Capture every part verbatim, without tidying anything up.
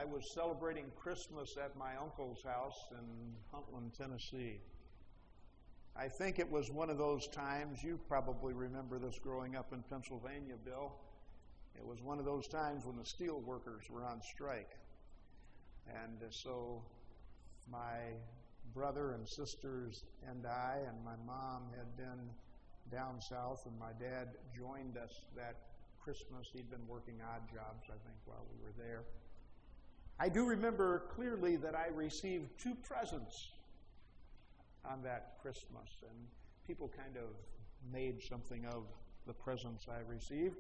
I was celebrating Christmas at my uncle's house in Huntland, Tennessee. I think it was one of those times, you probably remember this growing up in Pennsylvania, Bill. It was one of those times when the steel workers were on strike. And so my brother and sisters and I and my mom had been down south, and my dad joined us that Christmas. He'd been working odd jobs, I think, while we were there. I do remember clearly that I received two presents on that Christmas, and people kind of made something of the presents I received.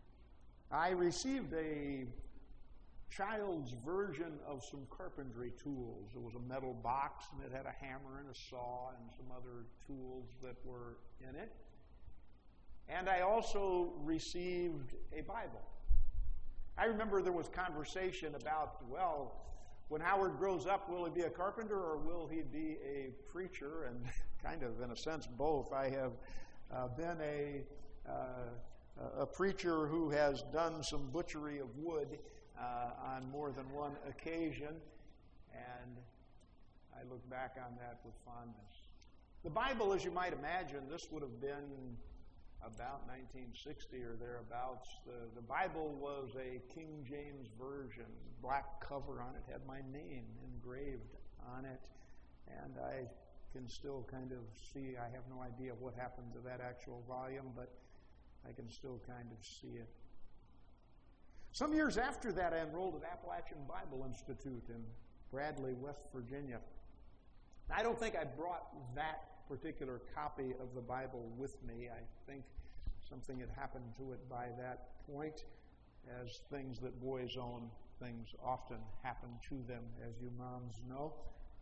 I received a child's version of some carpentry tools. It was a metal box, and it had a hammer and a saw and some other tools that were in it. And I also received a Bible. I remember there was conversation about, well, when Howard grows up, will he be a carpenter or will he be a preacher? And kind of, in a sense, both. I have uh, been a, uh, a preacher who has done some butchery of wood uh, on more than one occasion, and I look back on that with fondness. The Bible, as you might imagine, this would have been about nineteen sixty or thereabouts. The, the Bible was a King James Version, black cover on it, had my name engraved on it, and I can still kind of see, I have no idea what happened to that actual volume, but I can still kind of see it. Some years after that, I enrolled at Appalachian Bible Institute in Bradley, West Virginia. I don't think I brought that particular copy of the Bible with me. I think something had happened to it by that point, as things that boys own, things often happen to them, as you moms know.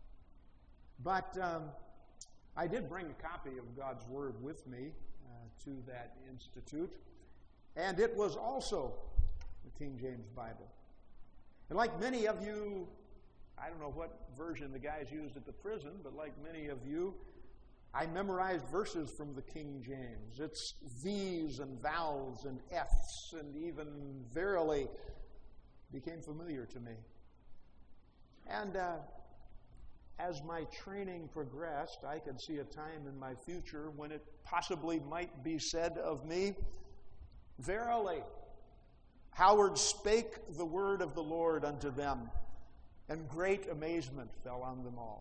But um, I did bring a copy of God's Word with me uh, to that institute, and it was also the King James Bible. And like many of you, I don't know what version the guys used at the prison, but like many of you, I memorized verses from the King James. It's these and thous and f's and even verily became familiar to me. And uh, as my training progressed, I could see a time in my future when it possibly might be said of me, verily, Howard spake the word of the Lord unto them, and great amazement fell on them all.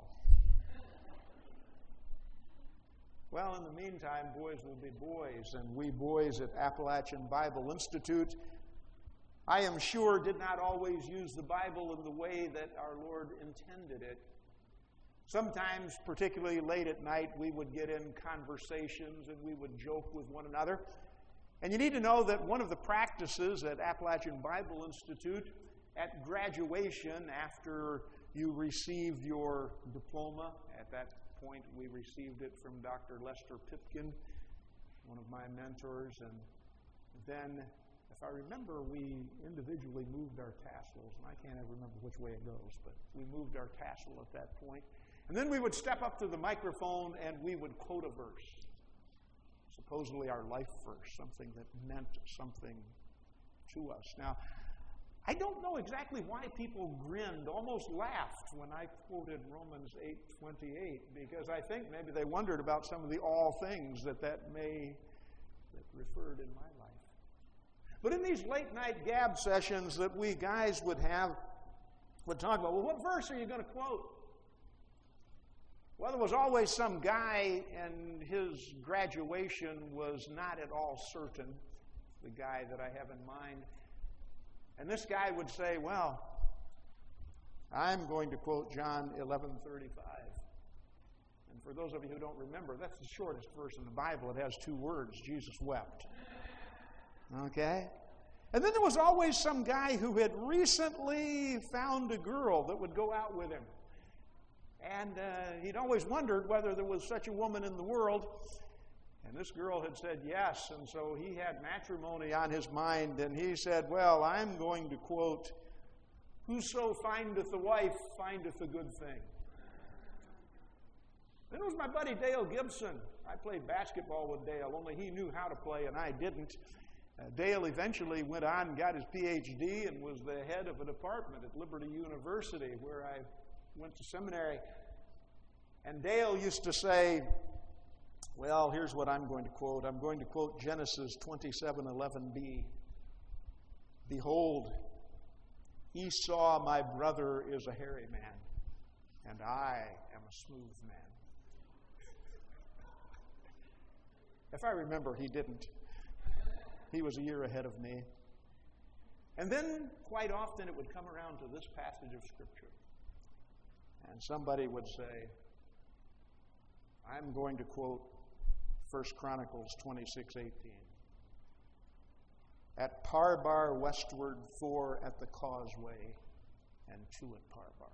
Well, in the meantime, boys will be boys, and we boys at Appalachian Bible Institute, I am sure, did not always use the Bible in the way that our Lord intended it. Sometimes, particularly late at night, we would get in conversations and we would joke with one another. And you need to know that one of the practices at Appalachian Bible Institute at graduation, after you received your diploma, at that point we received it from Doctor Lester Pipkin, one of my mentors, and then, if I remember, we individually moved our tassels, and I can't ever remember which way it goes, but we moved our tassel at that point. And then we would step up to the microphone and we would quote a verse, supposedly our life verse, something that meant something to us. Now, I don't know exactly why people grinned, almost laughed when I quoted Romans eight twenty-eight, because I think maybe they wondered about some of the all things that that may that referred in my life. But in these late night gab sessions that we guys would have, would talk about, well, what verse are you going to quote? Well, there was always some guy, and his graduation was not at all certain, the guy that I have in mind. And this guy would say, well, I'm going to quote John eleven thirty-five. And for those of you who don't remember, that's the shortest verse in the Bible. It has two words, Jesus wept. Okay? And then there was always some guy who had recently found a girl that would go out with him. And uh, he'd always wondered whether there was such a woman in the world. And this girl had said yes, and so he had matrimony on his mind, and he said, well, I'm going to quote, whoso findeth a wife findeth a good thing. Then it was my buddy Dale Gibson. I played basketball with Dale, only he knew how to play and I didn't. Uh, Dale eventually went on and got his P H D and was the head of a department at Liberty University, where I went to seminary. And Dale used to say, well, here's what I'm going to quote. I'm going to quote Genesis twenty-seven eleven b. Behold, Esau, my brother, is a hairy man, and I am a smooth man. If I remember, he didn't. He was a year ahead of me. And then, quite often, it would come around to this passage of Scripture. And somebody would say, I'm going to quote First Chronicles twenty-six eighteen. At Parbar westward, four at the causeway, and two at Parbar.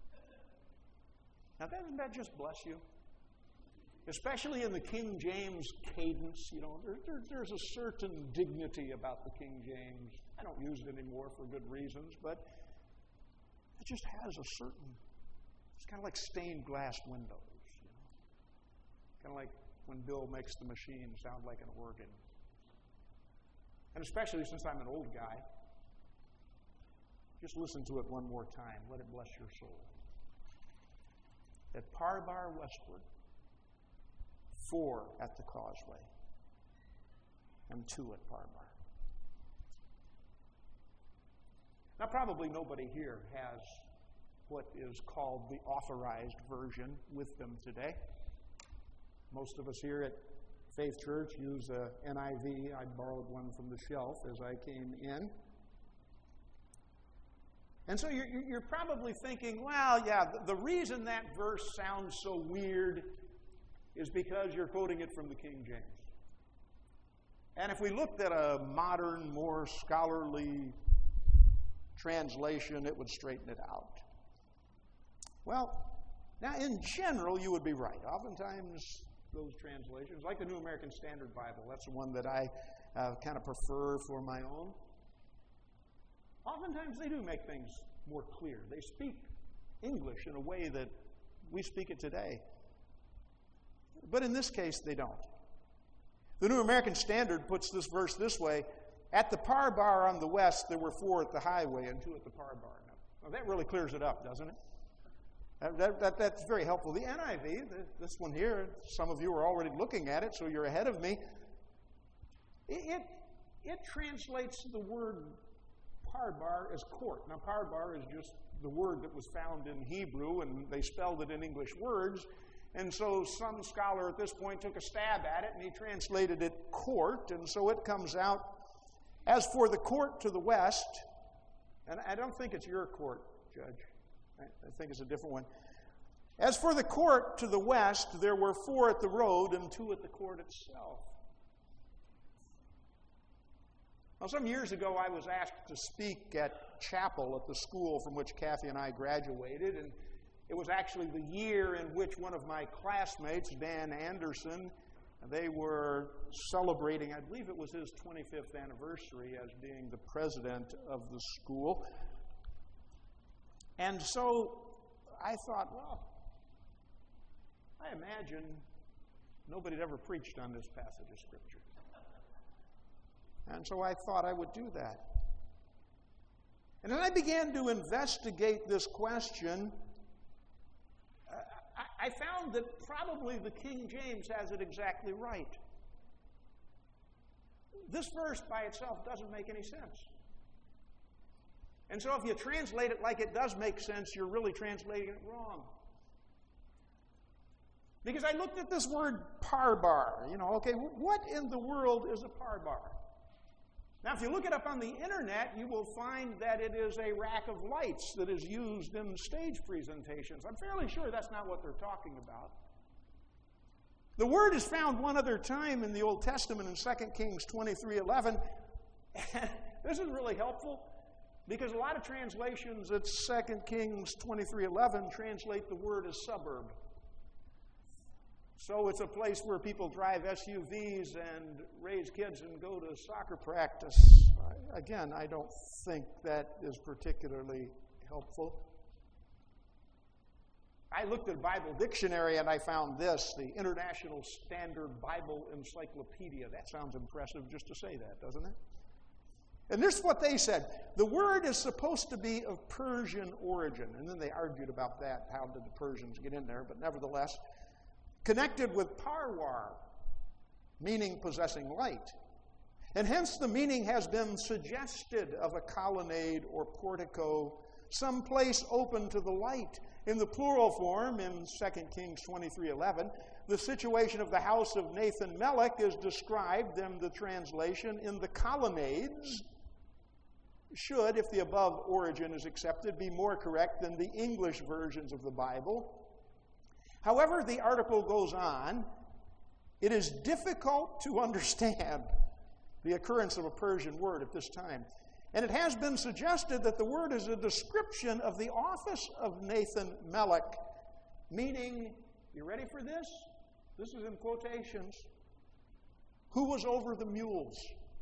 Now, doesn't that just bless you? Especially in the King James cadence, you know, there, there, there's a certain dignity about the King James. I don't use it anymore for good reasons, but it just has a certain, it's kind of like stained glass windows, you know. Kind of like when Bill makes the machine sound like an organ. And especially since I'm an old guy, just listen to it one more time. Let it bless your soul. At Parbar westward, four at the causeway, and two at Parbar. Now, probably nobody here has what is called the authorized version with them today. Most of us here at Faith Church use a N I V. I borrowed one from the shelf as I came in. And so you're, you're probably thinking, well, yeah, the reason that verse sounds so weird is because you're quoting it from the King James. And if we looked at a modern, more scholarly translation, it would straighten it out. Well, now in general, you would be right. Oftentimes, those translations, like the New American Standard Bible, that's the one that I uh, kind of prefer for my own. Oftentimes, they do make things more clear. They speak English in a way that we speak it today. But in this case, they don't. The New American Standard puts this verse this way: at the Parbar on the west, there were four at the highway and two at the Parbar. Now, well, that really clears it up, doesn't it? That, that, that, that's very helpful. The N I V, this one here, some of you are already looking at it, so you're ahead of me. It, it, it translates the word Parbar as court. Now, Parbar is just the word that was found in Hebrew, and they spelled it in English words. And so some scholar at this point took a stab at it, and he translated it court. And so it comes out, as for the court to the west, and I don't think it's your court, Judge. I think it's a different one. As for the court to the west, there were four at the road and two at the court itself. Now, some years ago, I was asked to speak at chapel at the school from which Kathy and I graduated, and it was actually the year in which one of my classmates, Dan Anderson, they were celebrating, I believe it was his twenty-fifth anniversary as being the president of the school. And so I thought, well, I imagine nobody had ever preached on this passage of Scripture. And so I thought I would do that. And then I began to investigate this question. Uh, I, I found that probably the King James has it exactly right. This verse by itself doesn't make any sense. And so if you translate it like it does make sense, you're really translating it wrong. Because I looked at this word parbar. You know, okay, what in the world is a parbar? Now, if you look it up on the internet, you will find that it is a rack of lights that is used in stage presentations. I'm fairly sure that's not what they're talking about. The word is found one other time in the Old Testament in Second Kings twenty-three eleven. This is really helpful because a lot of translations at Second Kings twenty-three eleven translate the word as suburb. So it's a place where people drive S U Vs and raise kids and go to soccer practice. Again, I don't think that is particularly helpful. I looked at a Bible dictionary and I found this, the International Standard Bible Encyclopedia. That sounds impressive just to say that, doesn't it? And this is what they said. The word is supposed to be of Persian origin. And then they argued about that. How did the Persians get in there? But nevertheless, connected with parwar, meaning possessing light. And hence the meaning has been suggested of a colonnade or portico, some place open to the light. In the plural form, in Second Kings twenty-three eleven, the situation of the house of Nathan Melech is described in the translation in the colonnades. Should, if the above origin is accepted, be more correct than the English versions of the Bible. However, the article goes on, it is difficult to understand the occurrence of a Persian word at this time. And it has been suggested that the word is a description of the office of Nathan Melech, meaning, you ready for this? This is in quotations. Who was over the mules?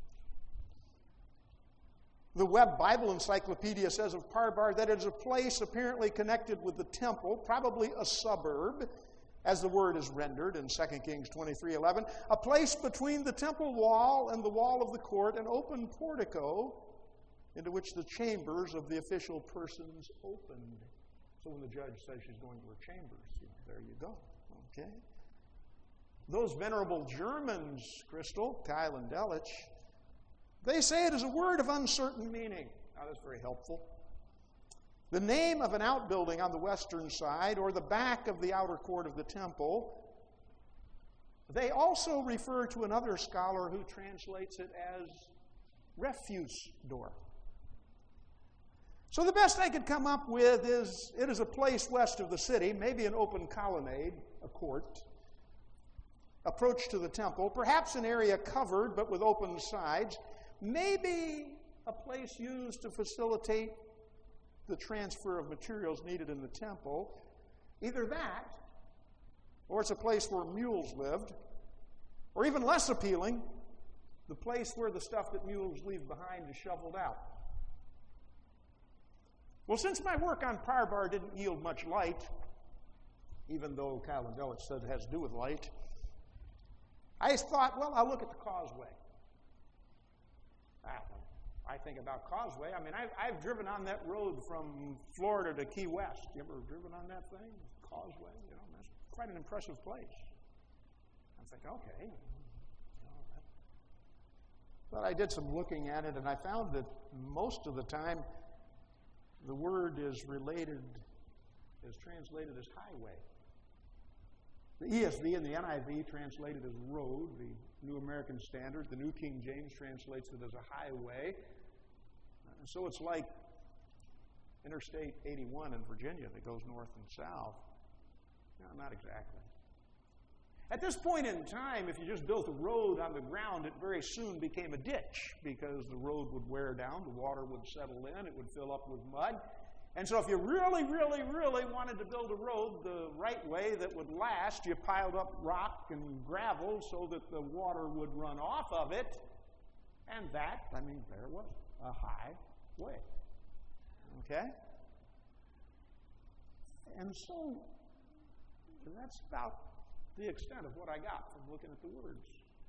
The Webb Bible Encyclopedia says of Parbar that it is a place apparently connected with the temple, probably a suburb, as the word is rendered in Second Kings twenty-three eleven, a place between the temple wall and the wall of the court, an open portico into which the chambers of the official persons opened. So when the judge says she's going to her chambers, there you go. Okay? Those venerable Germans, Crystal, Kyle, and Delich, they say it is a word of uncertain meaning. Now, that's very helpful. The name of an outbuilding on the western side or the back of the outer court of the temple. They also refer to another scholar who translates it as refuse door. So the best I could come up with is it is a place west of the city, maybe an open colonnade, a court, approach to the temple, perhaps an area covered but with open sides, maybe a place used to facilitate the transfer of materials needed in the temple. Either that, or it's a place where mules lived, or even less appealing, the place where the stuff that mules leave behind is shoveled out. Well, since my work on Parbar didn't yield much light, even though Kyle and Delich said it has to do with light, I thought, well, I'll look at the causeway. Ah, I think about causeway. I mean, I've, I've driven on that road from Florida to Key West. You ever driven on that thing? Causeway, you know, that's quite an impressive place. I think, okay. But I did some looking at it, and I found that most of the time the word is related, is translated as highway. The E S V and the N I V translate it as road, the New American Standard. The New King James translates it as a highway. Uh, so it's like Interstate eighty-one in Virginia that goes north and south. No, not exactly. At this point in time, if you just built a road on the ground, it very soon became a ditch because the road would wear down, the water would settle in, it would fill up with mud. And so if you really, really, really wanted to build a road the right way that would last, you piled up rock and gravel so that the water would run off of it. And that, I mean, there was a highway. Okay? And so that's about the extent of what I got from looking at the words.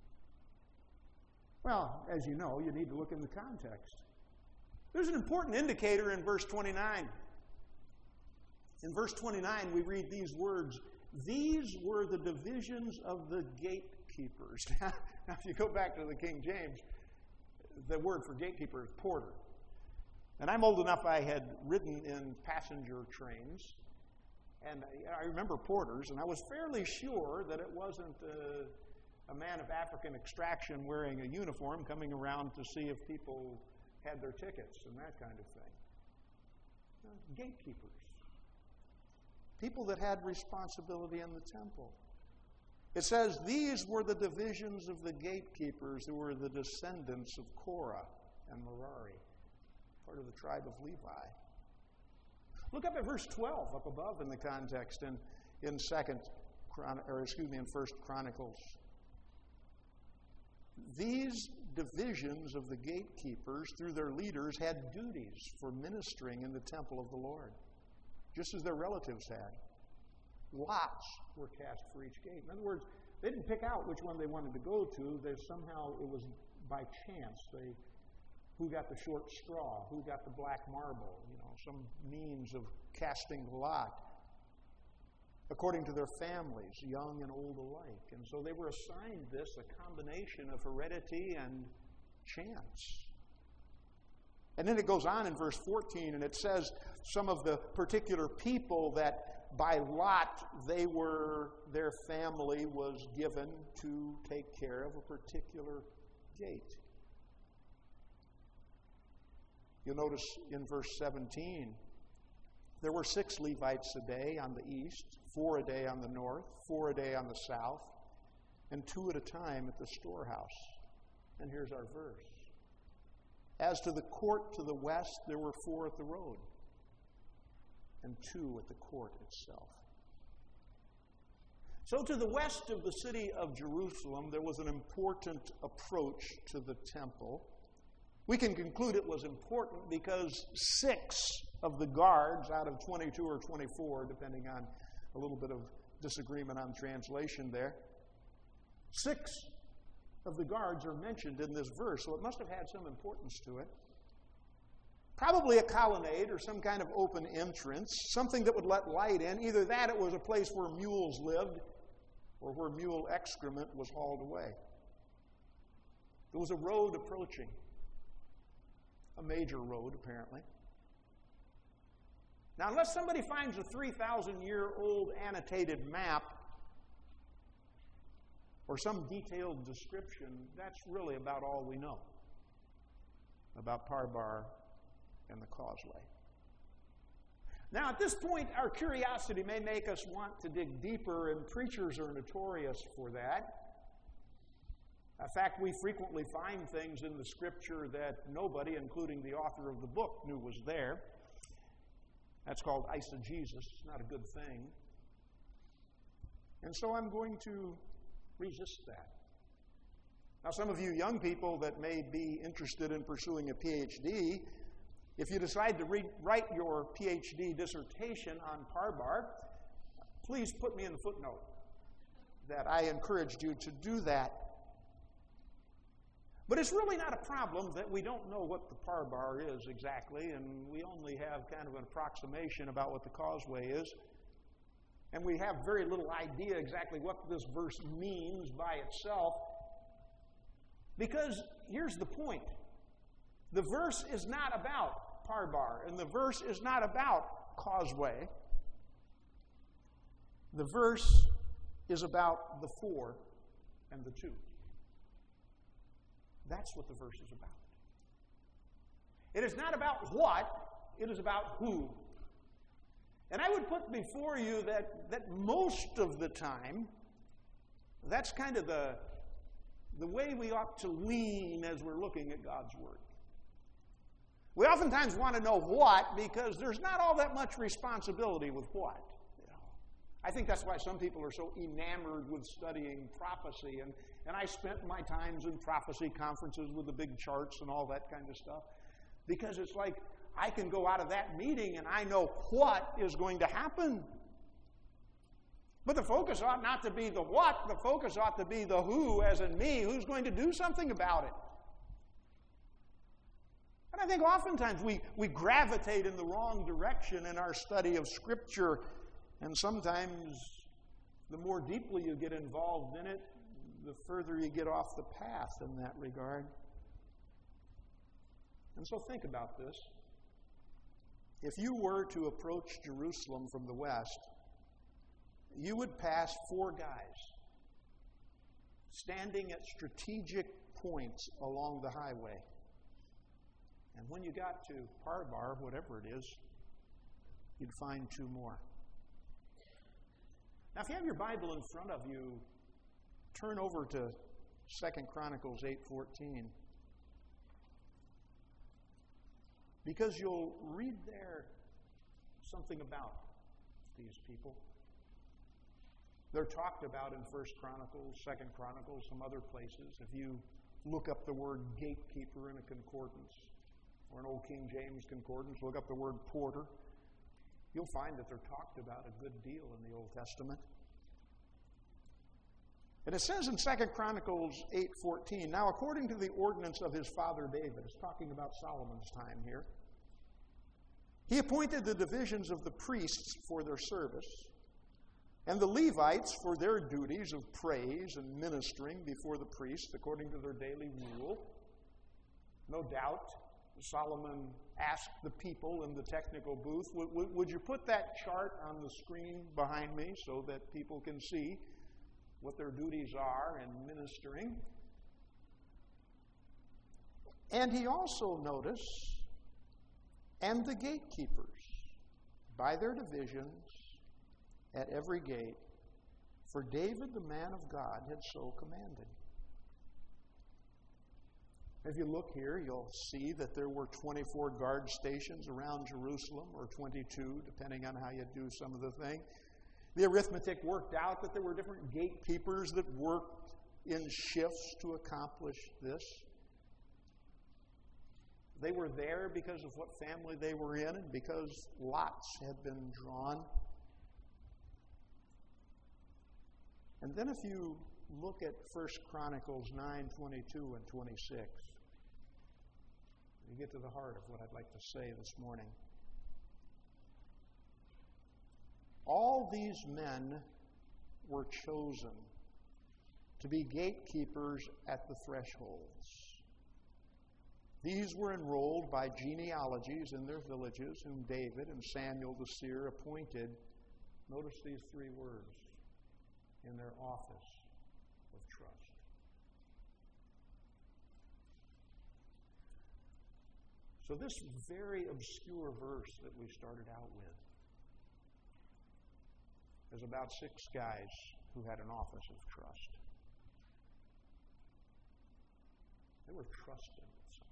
Well, as you know, you need to look in the context. There's an important indicator in verse twenty-nine. In verse twenty-nine, we read these words, "These were the divisions of the gatekeepers." Now, if you go back to the King James, the word for gatekeeper is porter. And I'm old enough, I had ridden in passenger trains. And I remember porters, and I was fairly sure that it wasn't a, a man of African extraction wearing a uniform coming around to see if people had their tickets and that kind of thing. Gatekeepers. People that had responsibility in the temple. It says, these were the divisions of the gatekeepers who were the descendants of Korah and Merari, part of the tribe of Levi. Look up at verse twelve up above in the context in, in second or excuse me in First Chronicles. These divisions of the gatekeepers through their leaders had duties for ministering in the temple of the Lord, just as their relatives had. Lots were cast for each gate. In other words, they didn't pick out which one they wanted to go to. They somehow, it was by chance. They, who got the short straw? Who got the black marble? You know, some means of casting the lot according to their families, young and old alike. And so they were assigned this, a combination of heredity and chance. And then it goes on in verse fourteen, and it says some of the particular people that by lot they were, their family was given to take care of a particular gate. You'll notice in verse seventeen, there were six Levites a day on the east, four a day on the north, four a day on the south, and two at a time at the storehouse. And here's our verse. As to the court to the west, there were four at the road, and two at the court itself. So to the west of the city of Jerusalem, there was an important approach to the temple. We can conclude it was important because six of the guards out of twenty-two or twenty-four, depending on a little bit of disagreement on translation there, six of the guards are mentioned in this verse, so it must have had some importance to it. Probably a colonnade or some kind of open entrance, something that would let light in. Either that, it was a place where mules lived, or where mule excrement was hauled away. There was a road approaching, a major road apparently. Now, unless somebody finds a three thousand year old annotated map or some detailed description, that's really about all we know about Parbar and the causeway. Now, at this point, our curiosity may make us want to dig deeper, and preachers are notorious for that. In fact, we frequently find things in the Scripture that nobody, including the author of the book, knew was there. That's called eisegesis. It's not a good thing. And so I'm going to resist that. Now, some of you young people that may be interested in pursuing a P H D, if you decide to re- write your P H D dissertation on Parbar, please put me in the footnote that I encouraged you to do that. But it's really not a problem that we don't know what the Parbar is exactly, and we only have kind of an approximation about what the causeway is. And we have very little idea exactly what this verse means by itself. Because here's the point. The verse is not about Parbar, and the verse is not about causeway. The verse is about the four and the two. That's what the verse is about. It is not about what, it is about who. And I would put before you that, that most of the time, that's kind of the, the way we ought to lean as we're looking at God's Word. We oftentimes want to know what because there's not all that much responsibility with what. You know. I think that's why some people are so enamored with studying prophecy. And, and I spent my times in prophecy conferences with the big charts and all that kind of stuff. Because it's like, I can go out of that meeting and I know what is going to happen. But the focus ought not to be the what, the focus ought to be the who, as in me, who's going to do something about it. And I think oftentimes we, we gravitate in the wrong direction in our study of Scripture, and sometimes the more deeply you get involved in it, the further you get off the path in that regard. And so think about this. If you were to approach Jerusalem from the west, you would pass four guys standing at strategic points along the highway. And when you got to Parbar, whatever it is, you'd find two more. Now, if you have your Bible in front of you, turn over to Second Chronicles eight fourteen. Because you'll read there something about these people. They're talked about in First Chronicles, Second Chronicles, some other places. If you look up the word gatekeeper in a concordance, or an old King James concordance, look up the word porter. You'll find that they're talked about a good deal in the Old Testament. And it says in Second Chronicles eight fourteen, now according to the ordinance of his father David, it's talking about Solomon's time here, he appointed the divisions of the priests for their service, and the Levites for their duties of praise and ministering before the priests according to their daily rule. No doubt, Solomon asked the people in the technical booth, would, would you put that chart on the screen behind me so that people can see what their duties are in ministering? And he also noticed, and the gatekeepers, by their divisions, at every gate, for David, the man of God, had so commanded. If you look here, you'll see that there were twenty-four guard stations around Jerusalem, or twenty-two, depending on how you do some of the thing. The arithmetic worked out that there were different gatekeepers that worked in shifts to accomplish this. They were there because of what family they were in and because lots had been drawn. And then if you look at First Chronicles nine, twenty-two and twenty-six, you get to the heart of what I'd like to say this morning. All these men were chosen to be gatekeepers at the thresholds. These were enrolled by genealogies in their villages, whom David and Samuel the seer appointed. Notice these three words: in their office of trust. So this very obscure verse that we started out with is about six guys who had an office of trust. They were trusting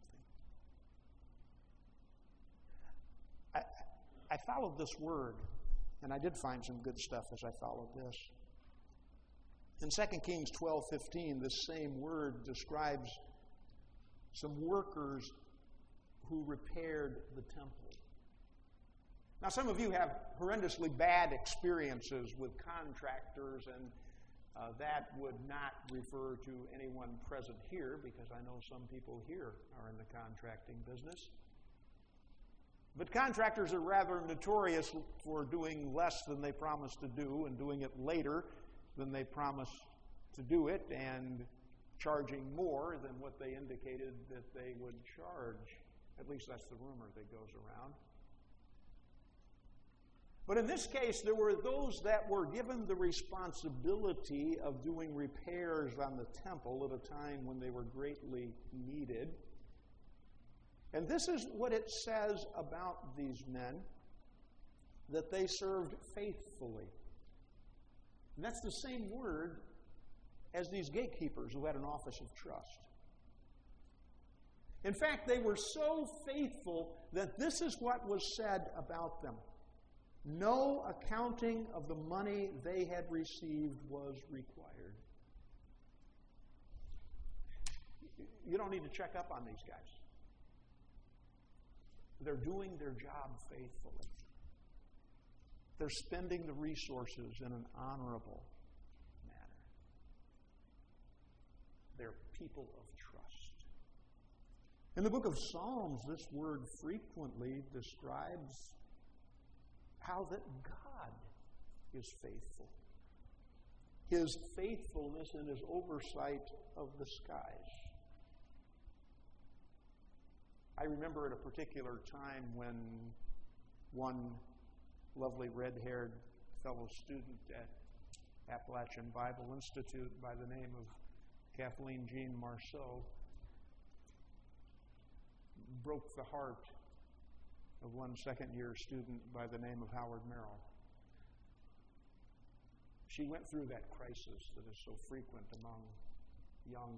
something. I, I followed this word, and I did find some good stuff as I followed this. In Second Kings twelve fifteen, this same word describes some workers who repaired the temple. Now, some of you have horrendously bad experiences with contractors, and uh, that would not refer to anyone present here, because I know some people here are in the contracting business. But contractors are rather notorious for doing less than they promised to do and doing it later than they promised to do it, and charging more than what they indicated that they would charge. At least that's the rumor that goes around. But in this case, there were those that were given the responsibility of doing repairs on the temple at a time when they were greatly needed. And this is what it says about these men, that they served faithfully. And that's the same word as these gatekeepers who had an office of trust. In fact, they were so faithful that this is what was said about them. No accounting of the money they had received was required. You don't need to check up on these guys. They're doing their job faithfully. They're spending the resources in an honorable manner. They're people of trust. In the book of Psalms, this word frequently describes how that God is faithful. His faithfulness and His oversight of the skies. I remember at a particular time when one lovely red-haired fellow student at Appalachian Bible Institute by the name of Kathleen Jean Marceau broke the heart of one second-year student by the name of Howard Merrill. She went through that crisis that is so frequent among young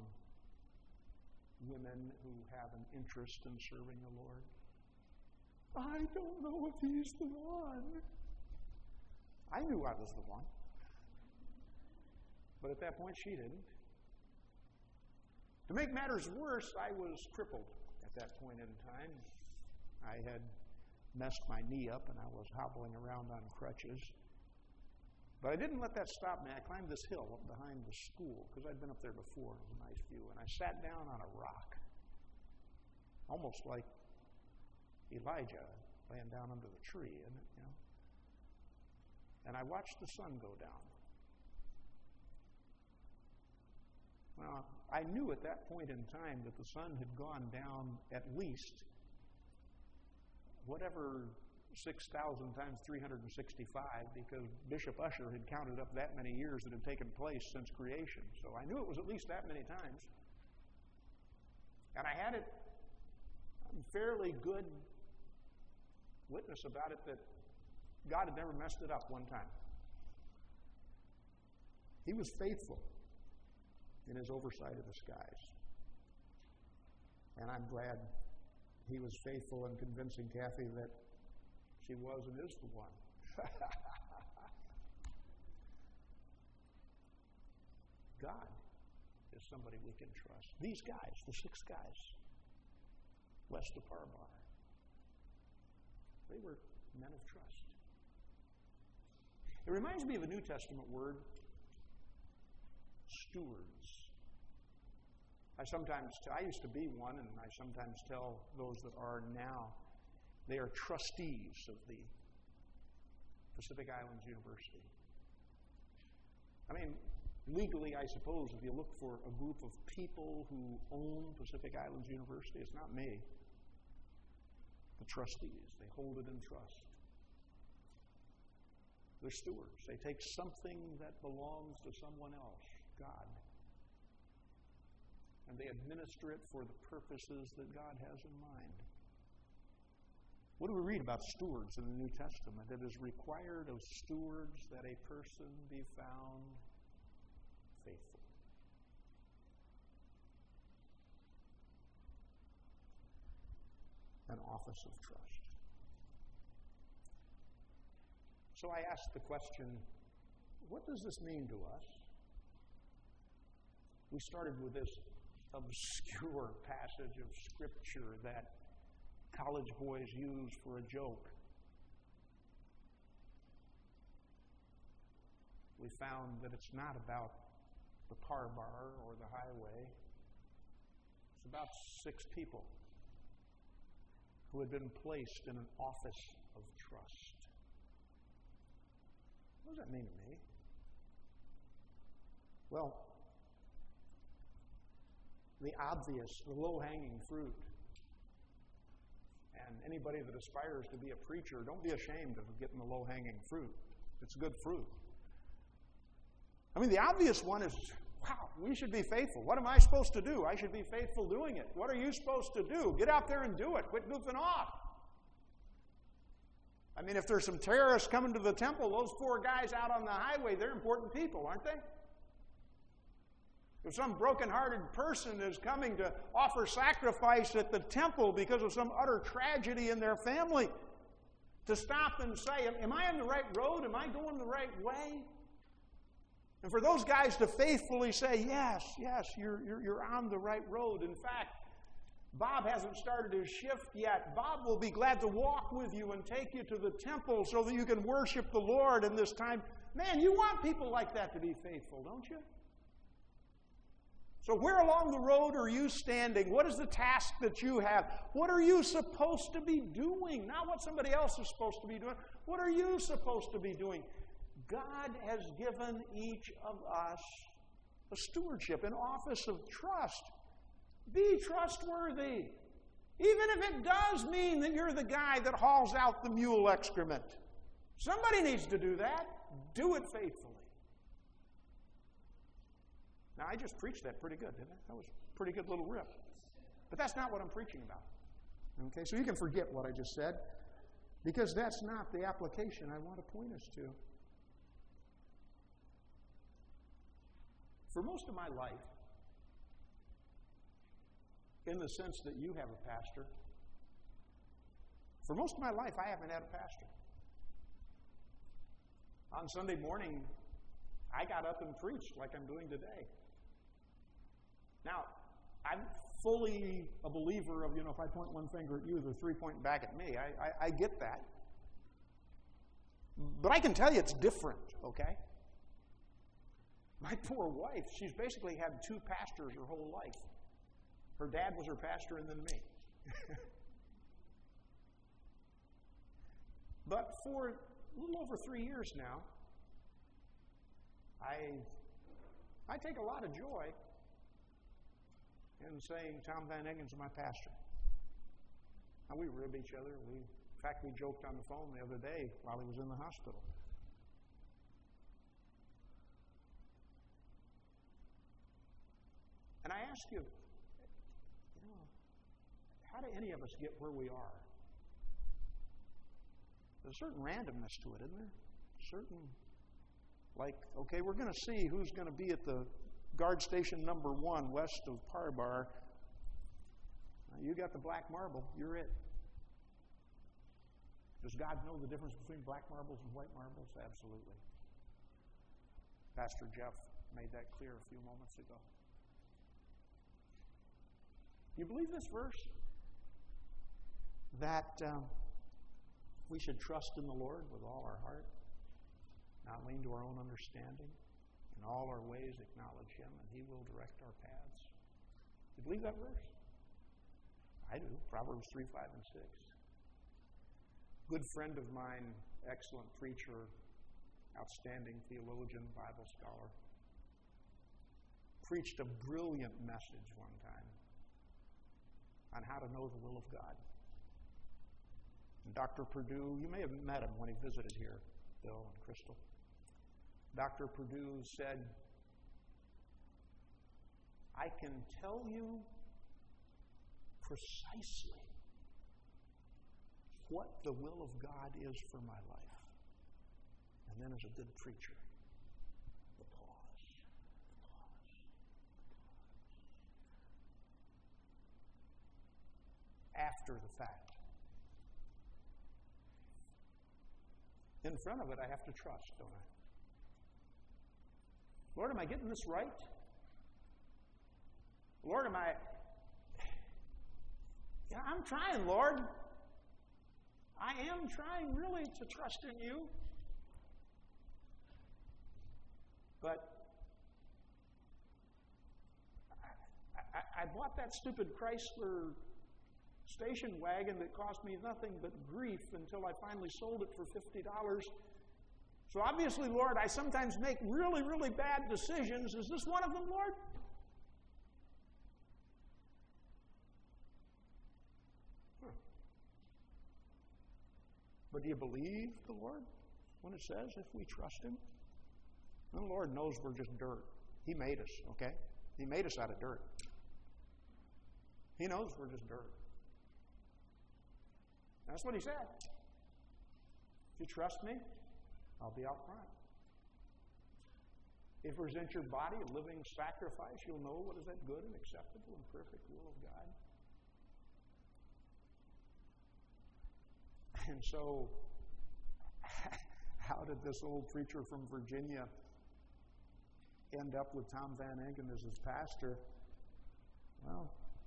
women who have an interest in serving the Lord. I don't know if He's the one. I knew I was the one. But at that point, she didn't. To make matters worse, I was crippled at that point in time. I had messed my knee up and I was hobbling around on crutches. But I didn't let that stop me. I climbed this hill up behind the school because I'd been up there before. It was a nice view. And I sat down on a rock, almost like Elijah laying down under the tree, isn't it? You know? And I watched the sun go down. Well, I knew at that point in time that the sun had gone down at least whatever six thousand times three hundred sixty-five, because Bishop Usher had counted up that many years that had taken place since creation. So I knew it was at least that many times. And I had it, I'm fairly good witness about it that God had never messed it up one time. He was faithful in his oversight of the skies. And I'm glad he was faithful in convincing Kathy that she was and is the one. God is somebody we can trust. These guys, the six guys, west of Parbar, they were men of trust. It reminds me of a New Testament word, stewards. I sometimes, I used to be one, and I sometimes tell those that are now, they are trustees of the Pacific Islands University. I mean, legally, I suppose, if you look for a group of people who own Pacific Islands University, it's not me. The trustees, they hold it in trust. They're stewards. They take something that belongs to someone else, God, and they administer it for the purposes that God has in mind. What do we read about stewards in the New Testament? It is required of stewards that a person be found faithful. An office of trust. So I asked the question, what does this mean to us? We started with this obscure passage of Scripture that college boys use for a joke. We found that it's not about the Parbar or the highway. It's about six people who had been placed in an office of trust. What does that mean to me? Well, the obvious, the low-hanging fruit. And anybody that aspires to be a preacher, don't be ashamed of getting the low-hanging fruit. It's good fruit. I mean, the obvious one is, wow, we should be faithful. What am I supposed to do? I should be faithful doing it. What are you supposed to do? Get out there and do it. Quit goofing off. I mean, if there's some terrorists coming to the temple, those four guys out on the highway, they're important people, aren't they? If some broken-hearted person is coming to offer sacrifice at the temple because of some utter tragedy in their family, to stop and say, am I on the right road? Am I going the right way? And for those guys to faithfully say, yes, yes, you're, you're, you're on the right road. In fact, Bob hasn't started his shift yet. Bob will be glad to walk with you and take you to the temple so that you can worship the Lord in this time. Man, you want people like that to be faithful, don't you? So where along the road are you standing? What is the task that you have? What are you supposed to be doing? Not what somebody else is supposed to be doing. What are you supposed to be doing? God has given each of us a stewardship, an office of trust. Be trustworthy. Even if it does mean that you're the guy that hauls out the mule excrement. Somebody needs to do that. Do it faithfully. Now, I just preached that pretty good, didn't I? That was a pretty good little rip. But that's not what I'm preaching about. Okay, so you can forget what I just said, because that's not the application I want to point us to. For most of my life, in the sense that you have a pastor, for most of my life, I haven't had a pastor. On Sunday morning, I got up and preached like I'm doing today. Now, I'm fully a believer of, you know, if I point one finger at you, the three pointing back at me. I, I, I get that. But I can tell you it's different, okay? My poor wife, she's basically had two pastors her whole life. Her dad was her pastor and then me. But for a little over three years now, I, I take a lot of joy in saying Tom Van Eggen's my pastor. Now, we rib each other. We, in fact, we joked on the phone the other day while he was in the hospital. And I ask you, you know, how do any of us get where we are? There's a certain randomness to it, isn't there? Certain, like, okay, we're going to see who's going to be at the guard station number one west of Parbar. Now, you got the black marble. You're it. Does God know the difference between black marbles and white marbles? Absolutely. Pastor Jeff made that clear a few moments ago. Do you believe this verse? That um, we should trust in the Lord with all our heart, not lean to our own understanding. In all our ways acknowledge Him, and He will direct our paths. Do you believe that verse? I do. Proverbs three, five, and six. Good friend of mine, excellent preacher, outstanding theologian, Bible scholar, preached a brilliant message one time on how to know the will of God. And Doctor Purdue, you may have met him when he visited here, Bill and Crystal. Doctor Purdue said, I can tell you precisely what the will of God is for my life. And then as a good preacher, the pause, the pause, the pause. After the fact. In front of it, I have to trust, don't I? Lord, am I getting this right? Lord, am I... Yeah, I'm trying, Lord. I am trying really to trust in you. But I, I, I bought that stupid Chrysler station wagon that cost me nothing but grief until I finally sold it for fifty dollars. So obviously, Lord, I sometimes make really, really bad decisions. Is this one of them, Lord? Huh. But do you believe the Lord when it says if we trust Him? The Lord knows we're just dirt. He made us, okay? He made us out of dirt. He knows we're just dirt. That's what He said. If you trust me, I'll be out front. If you present your body a living sacrifice, you'll know what is that good and acceptable and perfect will of God. And so, how did this old preacher from Virginia end up with Tom Van Engen as his pastor? Well,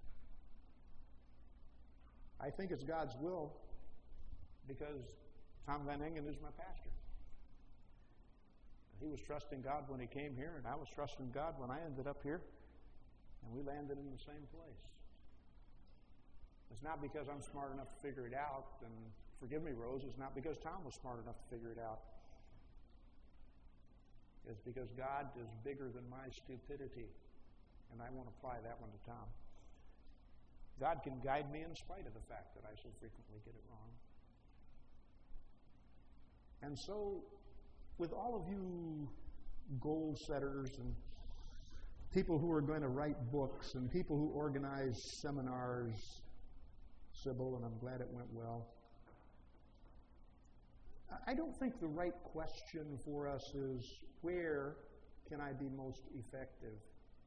I think it's God's will because Tom Van Engen is my pastor. He was trusting God when he came here, and I was trusting God when I ended up here, and we landed in the same place. It's not because I'm smart enough to figure it out, and forgive me, Rose, it's not because Tom was smart enough to figure it out. It's because God is bigger than my stupidity, and I won't apply that one to Tom. God can guide me in spite of the fact that I so frequently get it wrong. And so, with all of you goal setters and people who are going to write books and people who organize seminars, Sybil, and I'm glad it went well, I don't think the right question for us is, where can I be most effective?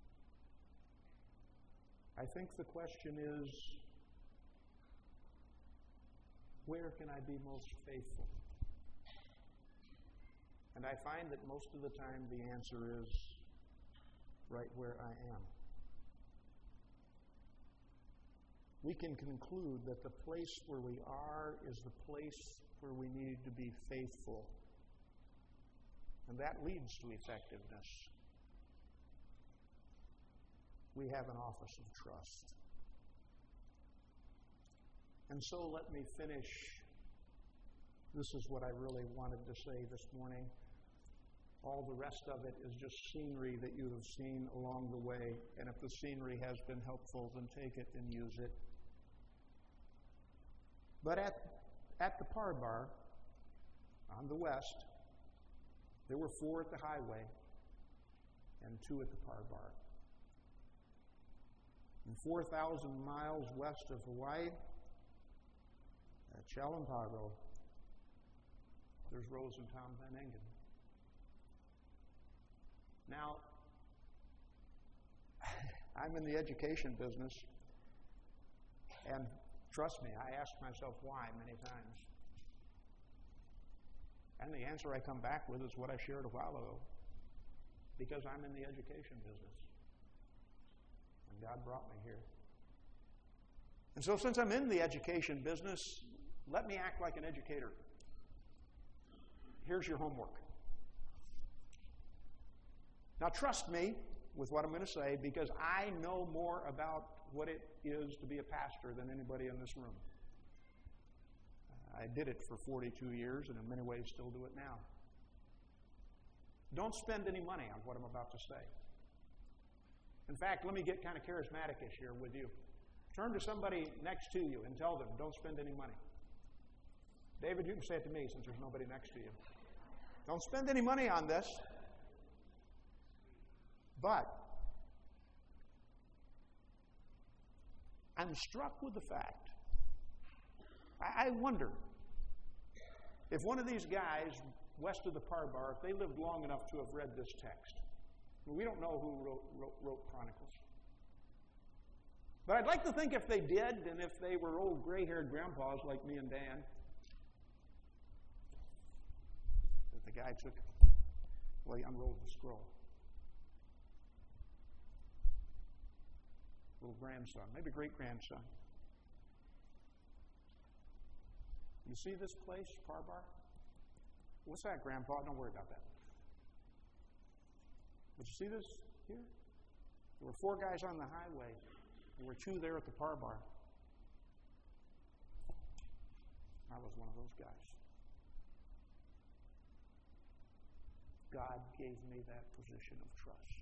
I think the question is, where can I be most faithful? And I find that most of the time the answer is right where I am. we can conclude that the place where we are is the place where we need to be faithful. And that leads to effectiveness. We have an office of trust. And so let me finish. This is what I really wanted to say this morning. All the rest of it is just scenery that you have seen along the way. And if the scenery has been helpful, then take it and use it. But at, at the Parbar, on the west, there were four at the highway and two at the Parbar. And four thousand miles west of Hawaii, at Chalampago, there's Rose and Tom Van Engen. Now, I'm in the education business, and trust me, I ask myself why many times. And the answer I come back with is what I shared a while ago. Because I'm in the education business. And God brought me here. And so since I'm in the education business, let me act like an educator. Here's your homework. Now trust me with what I'm going to say, because I know more about what it is to be a pastor than anybody in this room. I did it for forty-two years, and in many ways still do it now. Don't spend any money on what I'm about to say. In fact, let me get kind of charismatic-ish here with you. Turn to somebody next to you and tell them, don't spend any money. David, you can say it to me since there's nobody next to you. Don't spend any money on this. But I'm struck with the fact, I, I wonder if one of these guys west of the Parbar, if they lived long enough to have read this text. We don't know who wrote, wrote, wrote Chronicles. But I'd like to think if they did, and if they were old gray-haired grandpas like me and Dan, that the guy took, well, he unrolled the scroll. Little grandson, maybe great-grandson. You see this place, Parbar? What's that, Grandpa? Don't worry about that. But you see this here? There were four guys on the highway. There were two there at the Parbar. I was one of those guys. God gave me that position of trust.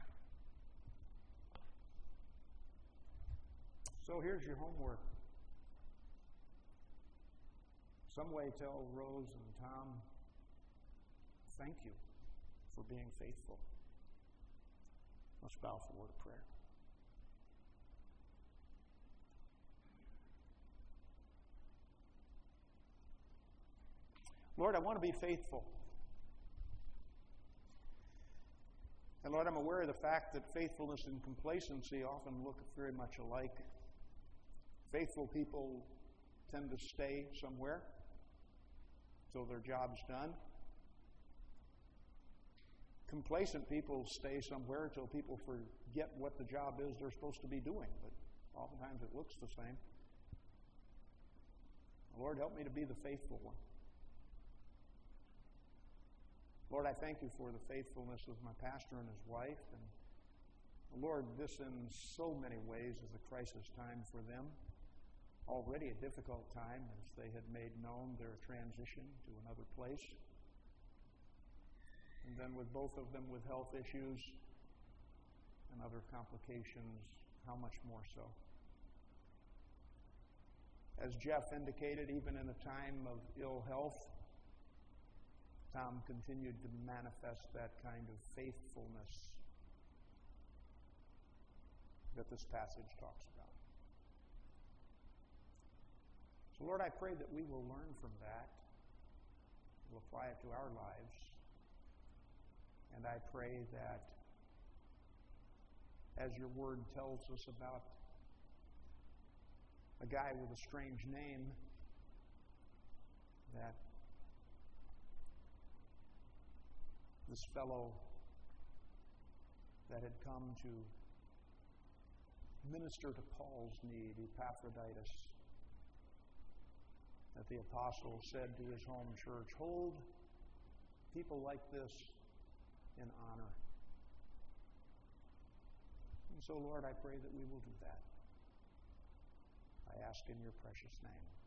So here's your homework. Some way tell Rose and Tom, thank you for being faithful. Let's bow for a word of prayer. Lord, I want to be faithful. And Lord, I'm aware of the fact that faithfulness and complacency often look very much alike. Faithful people tend to stay somewhere until their job's done. Complacent people stay somewhere until people forget what the job is they're supposed to be doing, but oftentimes it looks the same. Lord, help me to be the faithful one. Lord, I thank you for the faithfulness of my pastor and his wife. And Lord, this in so many ways is a crisis time for them. Already a difficult time as they had made known their transition to another place. And then with both of them with health issues and other complications, how much more so? As Jeff indicated, even in a time of ill health, Tom continued to manifest that kind of faithfulness that this passage talks about. So, Lord, I pray that we will learn from that. We'll apply it to our lives. And I pray that as your word tells us about a guy with a strange name, that this fellow that had come to minister to Paul's need, Epaphroditus, that the apostle said to his home church, hold people like this in honor. And so, Lord, I pray that we will do that. I ask in your precious name.